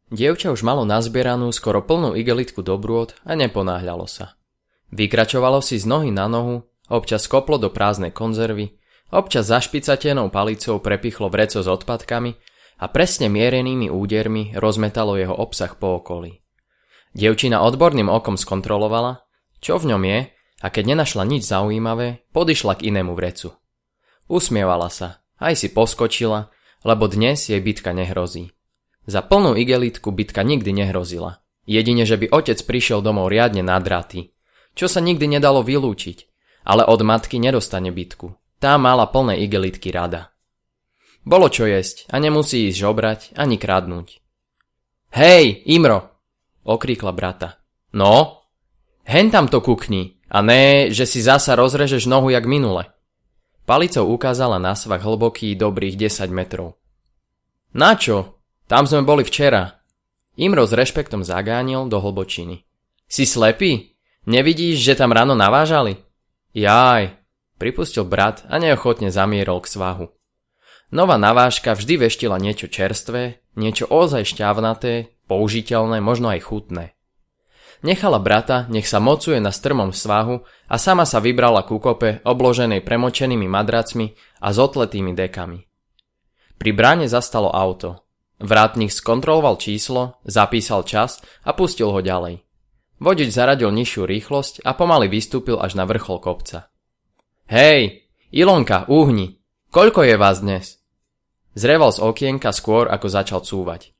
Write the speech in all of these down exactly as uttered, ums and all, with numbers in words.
Dievča už malo nazbieranú skoro plnú igelitku dobrôt a neponáhľalo sa. Vykračovalo si z nohy na nohu, občas koplo do prázdnej konzervy, občas zašpicatenou palicou prepichlo vreco s odpadkami a presne mierenými údermi rozmetalo jeho obsah po okolí. Dievčina odborným okom skontrolovala, čo v ňom je, a keď nenašla nič zaujímavé, podišla k inému vrecu. Usmievala sa, aj si poskočila, lebo dnes jej bitka nehrozí. Za plnú igelitku bitka nikdy nehrozila. Jedine, že by otec prišiel domov riadne nadratý, čo sa nikdy nedalo vylúčiť, ale od matky nedostane bitku. Tá mala plné igelitky rada. Bolo čo jesť a nemusí ísť žobrať ani kradnúť. Hej, Imro! Okríkla brata. No? Hen tam to kukni, a ne, že si zasa rozrežeš nohu jak minule. Palicou ukázala na svah hlboký dobrých desať metrov. Na čo? Tam sme boli včera. Imro s rešpektom zagánil do hlbočiny. Si slepý? Nevidíš, že tam ráno navážali? Jaj, pripustil brat a neochotne zamierol k svahu. Nová navážka vždy veštila niečo čerstvé, niečo ozaj šťavnaté, použiteľné, možno aj chutné. Nechala brata, nech sa mocuje na strmom svahu a sama sa vybrala ku kope obloženej premočenými madracmi a zotletými dekami. Pri bráne zastalo auto. Vrátnik skontroloval číslo, zapísal čas a pustil ho ďalej. Vodič zaradil nižšiu rýchlosť a pomaly vystúpil až na vrchol kopca. Hej, Ilonka, uhni! Koľko je vás dnes? Zreval z okienka skôr, ako začal cúvať.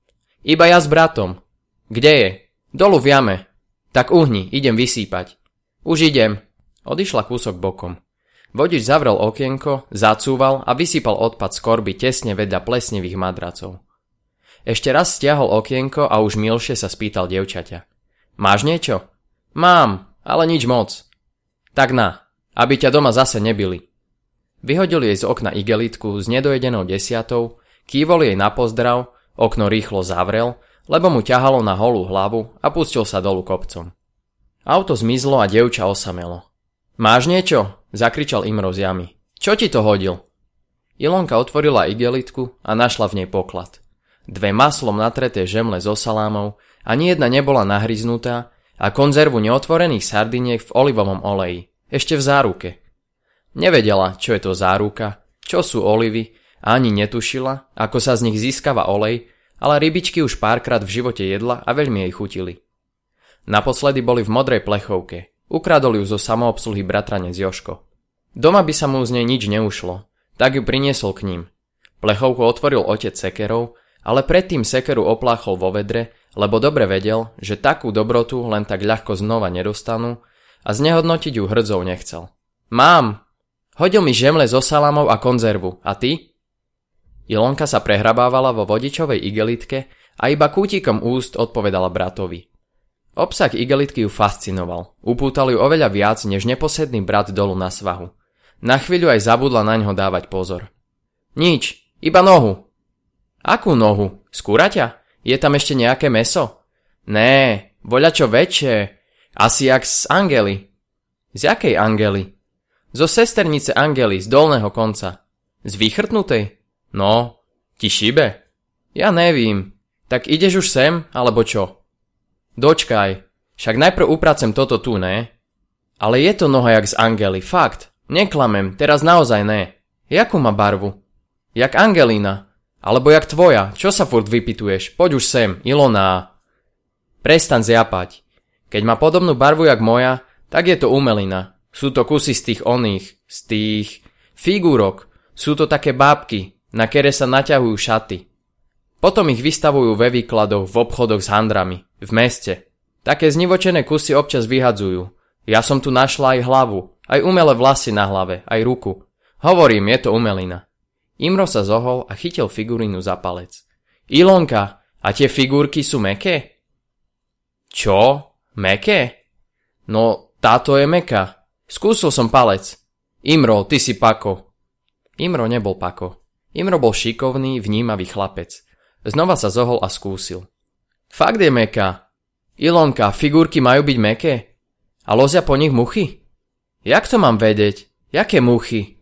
Iba ja s bratom. Kde je? Dolu v jame. Tak uhni, idem vysýpať. Už idem. Odišla kúsok bokom. Vodič zavrel okienko, zacúval a vysýpal odpad z korby tesne vedľa plesnivých madracov. Ešte raz stiahol okienko a už milšie sa spýtal dievčaťa. Máš niečo? Mám, ale nič moc. Tak na, aby ťa doma zase nebili. Vyhodil jej z okna igelitku s nedojedenou desiatou, kývol jej na pozdrav, okno rýchlo zavrel, lebo mu ťahalo na holú hlavu a pustil sa dolu kopcom. Auto zmizlo a dievča osamelo. Máš niečo? Zakričal Imro z jamy. Čo ti to hodil? Ilonka otvorila igelitku a našla v nej poklad. Dve maslom natreté žemle so salámou, ani jedna nebola nahryznutá a konzervu neotvorených sardiniek v olivovom oleji, ešte v záruke. Nevedela, čo je to záruka, čo sú olivy a ani netušila, ako sa z nich získava olej, ale rybičky už párkrát v živote jedla a veľmi jej chutili. Naposledy boli v modrej plechovke, ukradol ju zo samoobsluhy bratranec Joško. Doma by sa mu z nej nič neušlo, tak ju priniesol k ním. Plechovku otvoril otec sekerou, ale predtým sekeru opláchol vo vedre, lebo dobre vedel, že takú dobrotu len tak ľahko znova nedostanú a znehodnotiť ju hrdzou nechcel. Mám! Hodil mi žemle so salámou a konzervu, a ty? Ilonka sa prehrabávala vo vodičovej igelitke a iba kútikom úst odpovedala bratovi. Obsah igelitky ju fascinoval, upútal ju oveľa viac než neposedný brat dolu na svahu. Na chvíľu aj zabudla naňho dávať pozor. Nič, iba nohu. Akú nohu? Z kuraťa? Je tam ešte nejaké mäso? Né, voľačo väčšie. Asi jak z Angely. Z jakej Angely? Zo sesternice Angely, z dolného konca. Z vychrtnutej? No, ti šibe? Ja nevím. Tak ideš už sem, alebo čo? Dočkaj, však najprv upracem toto tu, né? Ale je to noha jak z Angely, fakt. Neklamem, teraz naozaj né. Jakú má barvu? Jak Angelina. Alebo jak tvoja, čo sa furt vypituješ? Poď už sem, Ilona. Prestaň zjapať. Keď má podobnú barvu jak moja, tak je to umelina. Sú to kusy z tých oných, z tých figúrok. Sú to také bábky, na kere sa naťahujú šaty. Potom ich vystavujú ve výkladoch v obchodoch s handrami, v meste. Také znivočené kusy občas vyhadzujú. Ja som tu našla aj hlavu, aj umelé vlasy na hlave, aj ruku. Hovorím, je to umelina. Imro sa zohol a chytil figurínu za palec. Ilonka, a tie figurky sú mäkké? Čo? Mäkké? No, táto je mäkká. Skúsil som palec. Imro, ty si pako. Imro nebol pako. Imro bol šikovný, vnímavý chlapec. Znova sa zohol a skúsil. Fakt je mäkká. Ilonka, figurky majú byť mäkké? A lozia po nich muchy? Jak to mám vedieť? Jaké muchy?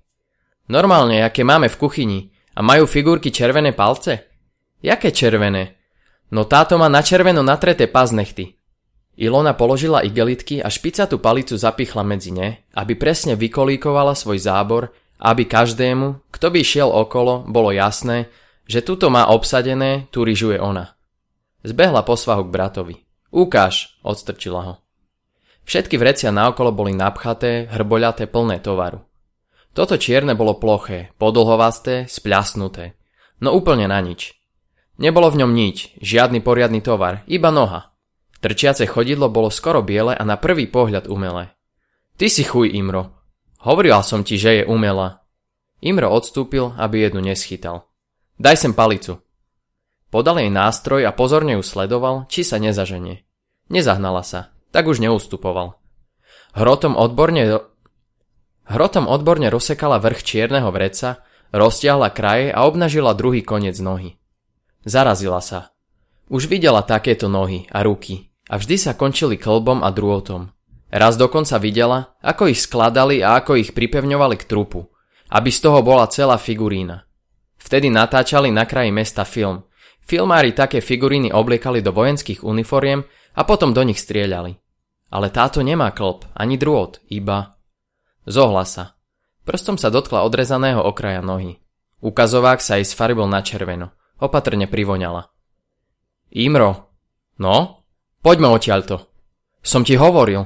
Normálne, aké máme v kuchyni. A majú figurky červené palce? Jaké červené? No táto má na červeno natreté paznechty. Ilona položila igelitky a špicatú palicu zapichla medzi ne, aby presne vykolíkovala svoj zábor, aby každému, kto by šiel okolo, bolo jasné, že tuto má obsadené, tu ryžuje ona. Zbehla po svahu k bratovi. Ukáž, odstrčila ho. Všetky vrecia naokolo boli napchaté, hrboľaté, plné tovaru. Toto čierne bolo ploché, podlhovasté, spľasnuté. No úplne na nič. Nebolo v ňom nič, žiadny poriadny tovar, iba noha. Trčiace chodidlo bolo skoro biele a na prvý pohľad umelé. Ty si chuj, Imro. Hovorila som ti, že je umelá. Imro odstúpil, aby jednu neschytal. Daj sem palicu. Podal jej nástroj a pozorne ju sledoval, či sa nezaženie. Nezahnala sa, tak už neustupoval. Hrotom odborne, hrotom odborne rozsekala vrch čierneho vreca, roztiahla kraje a obnažila druhý koniec nohy. Zarazila sa. Už videla takéto nohy a ruky a vždy sa končili klbom a drôtom. Raz dokonca videla, ako ich skladali a ako ich pripevňovali k trupu, aby z toho bola celá figurína. Vtedy natáčali na kraji mesta film. Filmári také figuríny obliekali do vojenských uniforiem a potom do nich strieľali. Ale táto nemá klb, ani drôt, iba... Zohla sa. Prstom sa dotkla odrezaného okraja nohy. Ukazovák sa jej sfarbil na červeno. Opatrne privoňala. Imro, no? Poďme odtiaľto. Som ti hovoril.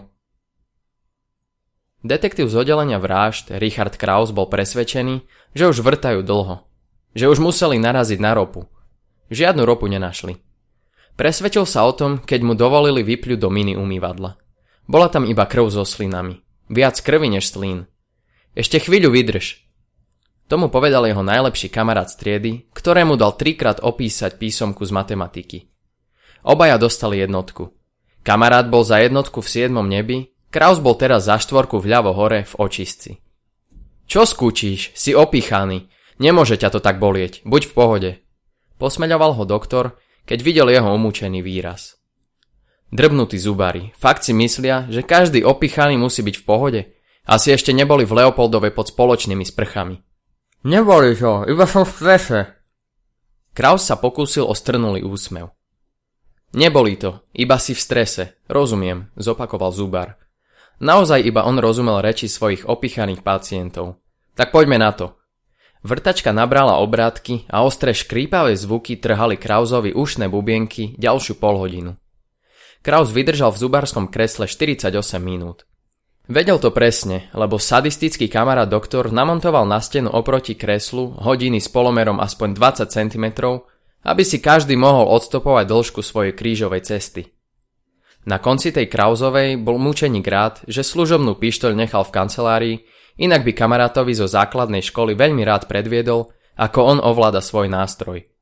Detektív z oddelenia vražd Richard Kraus bol presvedčený, že už vrtajú dlho. Že už museli naraziť na ropu. Žiadnu ropu nenašli. Presvedčil sa o tom, keď mu dovolili vypľuť do mini umývadla. Bola tam iba krv so slinami. Viac krvi než slín. Ešte chvíľu vydrž. Tomu povedal jeho najlepší kamarát z triedy, ktorému dal trikrát opísať písomku z matematiky. Obaja dostali jednotku. Kamarát bol za jednotku v siedmom nebi, Kraus bol teraz za štvorku vľavo hore v očistci. Čo skúčíš? Si opíchaný. Nemôže ťa to tak bolieť. Buď v pohode. Posmeľoval ho doktor, keď videl jeho umúčený výraz. Drbnutí zubári. Fakt si myslia, že každý opíchaný musí byť v pohode? Asi ešte neboli v Leopoldove pod spoločnými sprchami. Neboli to, iba som v strese. Kraus sa pokúsil o strnulý úsmev. Neboli to, iba si v strese, rozumiem, zopakoval zubár. Naozaj iba on rozumel reči svojich opichaných pacientov. Tak poďme na to. Vrtačka nabrala obrátky a ostré škrípavé zvuky trhali Krausovi ušné bubienky ďalšiu polhodinu. Kraus vydržal v zubárskom kresle štyridsaťosem minút. Vedel to presne, lebo sadistický kamarát doktor namontoval na stenu oproti kreslu hodiny s polomerom aspoň dvadsať centimetrov, aby si každý mohol odstopovať dĺžku svojej krížovej cesty. Na konci tej Krausovej bol mučeník rád, že služobnú pištoľ nechal v kancelárii, inak by kamarátovi zo základnej školy veľmi rád predviedol, ako on ovláda svoj nástroj.